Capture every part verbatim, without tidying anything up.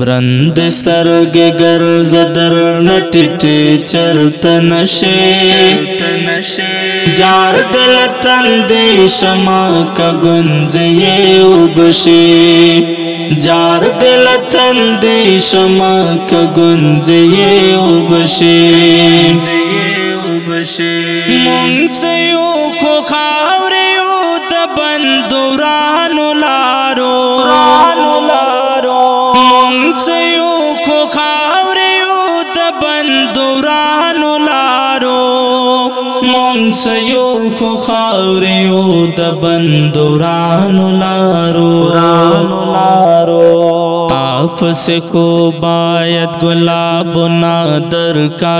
برند سترګې ګرځه درنه ټیټې چرته نشې جار دل تندې شمه که ګونځې وبشي جار دل تندې شمه که ګونځې وبشي مونږ څه یو خو خاورې یو د بندورانو لارو مونږ څه یو خو خاورې یو د بندورانو لارو مونږ څه یو خو خاورې یو د بندورانو لارو پس کو باید گلابنا در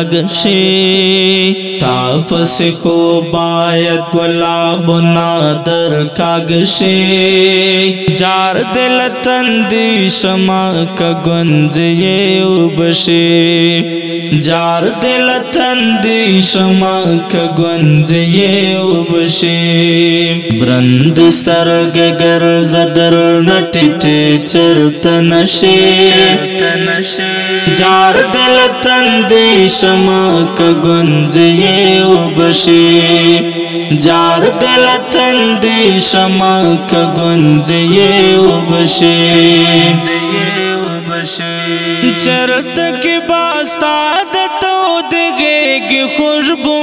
کاغشی تاپس کو باید گلابنا در کاغشی جار دل تندی شما کا گنجے وبشی جار دل تندی شما کا گنجے وبشی برند سترګ ګرځ درنه ټیټې چرته نشې جار دل تندې شمه که ګونځې وبشي جار دل تندې شمه که ګونځې وبشي چرته کې باستا د تودګۍ خوشبو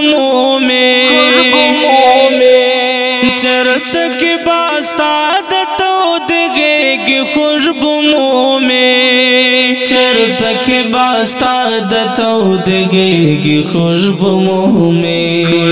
مومې چرته کې باستا د تودګۍ خوشبو مومې چرته کې باستا د تودګۍ خوشبو مومې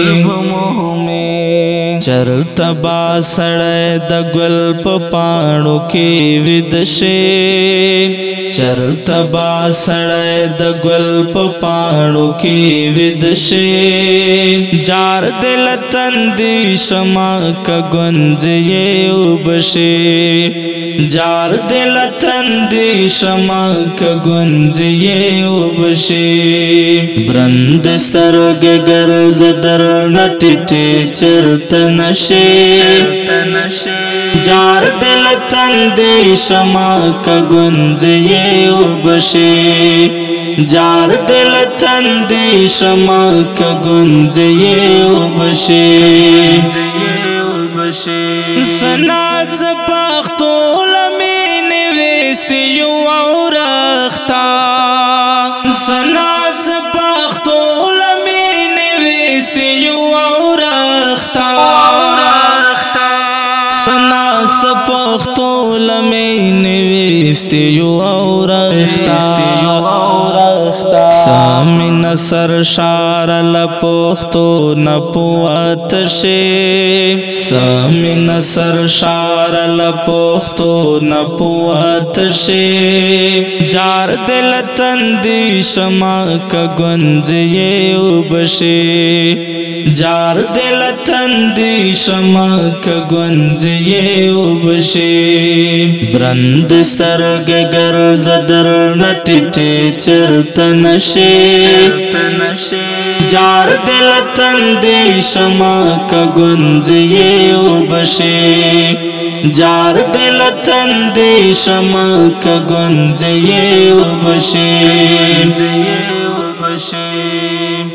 چرته با سړی د ګل په پاڼو کې ویده شي چرته با سړی د ګل په پاڼو کې ویده شي جار دل تندې شمه که ګونځې وبشي جار دل تندې شمه که ګونځې وبشي برند سترګې ګرځ درنه ټیټې چرته نشې جار دل تندې شمه که ګونځې وبشي جار دل تندې شمه که ګونځې وبشي سناز پختو لمین ویستی یو اورختا سناز پختو لمین ویستی یو اورختا سناز پختو لمین ویستی یو اورختا سامن سر شار لپختو نپوات شي سامن سر شار لپختو نپوات شي جار دل تندې شمه که ګونځې وبشي جار دل تندې شمه که ګونځې وبشي برند سترګې ګرځ درنه ټیټې چرته نشې جار دل تندې شمه که ګونځې وبشي جار دل تندې شمه که ګونځې وبشي